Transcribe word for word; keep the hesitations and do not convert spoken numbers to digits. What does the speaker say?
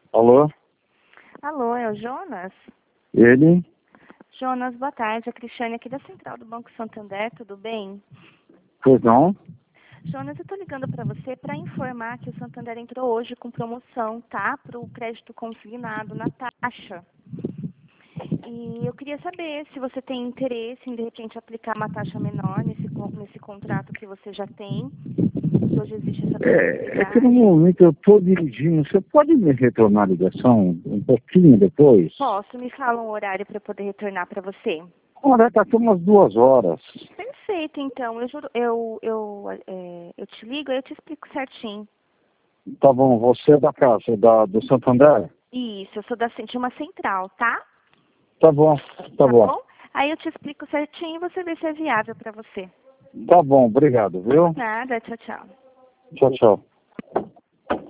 Alô? Alô, é o Jonas? Ele? Jonas, boa tarde. É a Cristiane aqui da Central do Banco Santander, tudo bem? Pois não? Jonas, eu tô ligando para você para informar que o Santander entrou hoje com promoção, tá? Para o crédito consignado na taxa. E eu queria saber se você tem interesse em, de repente, aplicar uma taxa menor nesse, con- nesse contrato que você já tem. Se hoje existe essa É, é que no possibilidade. momento eu estou dirigindo. Você pode me retornar a ligação um pouquinho depois? Posso? Me fala um horário para eu poder retornar para você. Olha, daqui umas duas horas. Perfeito, então. Eu juro, eu, eu, é, eu te ligo e eu te explico certinho. Tá bom, você é da casa, da, do Santander? Isso, eu sou da, de uma central, tá? Tá bom, tá Tá bom. bom? Aí eu te explico certinho e você vê se é viável para você. Tá bom, obrigado, viu? Nada, tchau, tchau. Tchau, tchau.